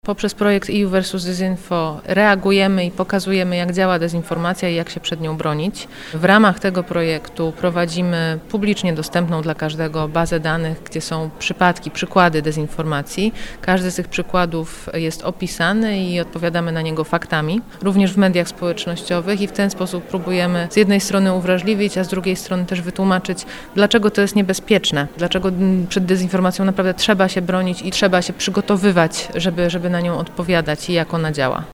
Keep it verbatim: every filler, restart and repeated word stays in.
Poprzez projekt E U versus Dysinfo reagujemy i pokazujemy, jak działa dezinformacja i jak się przed nią bronić. W ramach tego projektu prowadzimy publicznie dostępną dla każdego bazę danych, gdzie są przypadki, przykłady dezinformacji. Każdy z tych przykładów jest opisany i odpowiadamy na niego faktami, również w mediach społecznościowych i w ten sposób próbujemy z jednej strony uwrażliwić, a z drugiej strony też wytłumaczyć, dlaczego to jest niebezpieczne, dlaczego przed dezinformacją naprawdę trzeba się bronić i trzeba się przygotowywać, żeby, żeby na nią odpowiadać i jak ona działa.